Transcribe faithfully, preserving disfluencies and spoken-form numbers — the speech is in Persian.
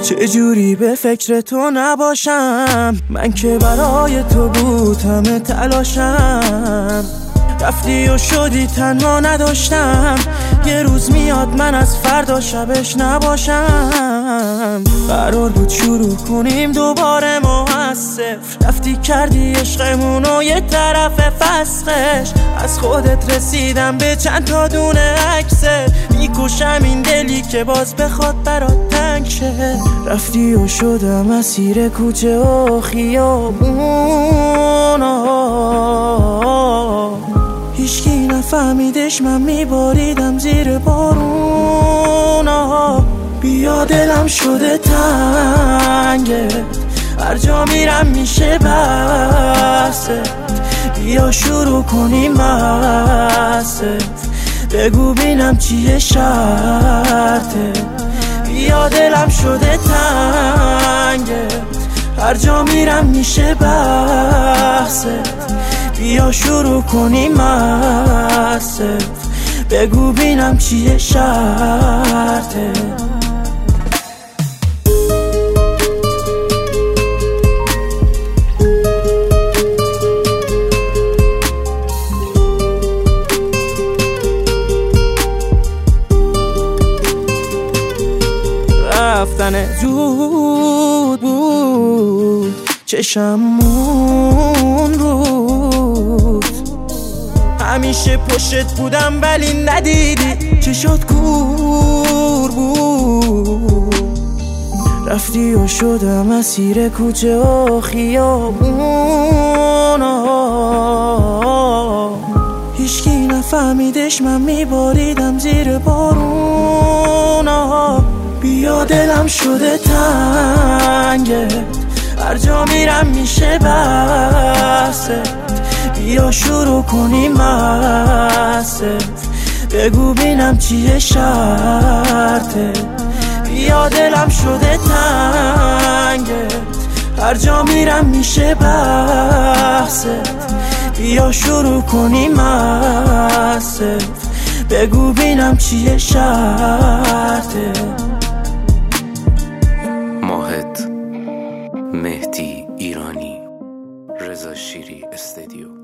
چجوری به فکر تو نباشم، من که برای تو بود همه تلاشم. رفتی و شدی تنها نداشتم، یه روز میاد من از فردا شبش نباشم. قرار بود شروع کنیم دوباره ما از صفر، رفتی کردی عشقمونو یه طرف فسخش. از خودت رسیدم به چند تا دونه عکست، میکشم این دلی که باز بخواد برات تنگ شه. رفتی و شدم اسیر کوچه و خیابونا، هیچکی نفهمیدش من میباریدم زیر بارونا. بیا دلم شده تنگت، هر جا میرم میشه بست. بیا شروع کنیم بست، بگو بینم چیه شرطه. بیا دلم شده تنگت، هر جا میرم میشه بست. بیا شروع کنیم بست، بگو بینم چیه شرطه. رفتن زود بود، چشمون بود، همیشه پشت بودم ولی ندیدی چشات کور بود. رفتی و شدم اسیر کوچه و خیابونا، هیچکی نفهمیدش من میباریدم زیر بارونا. بیا دلم شده تنگت، هر جا میرم میشه بست. بیا شروع کنیم بست، بگو بینم چیه شرطه. بیا دلم شده تنگت، هر جا میرم میشه بست. بیا شروع کنیم بست، بگو بینم چیه شرطه. ماهد، مهدی ایرانی، رضا شیری استدیو.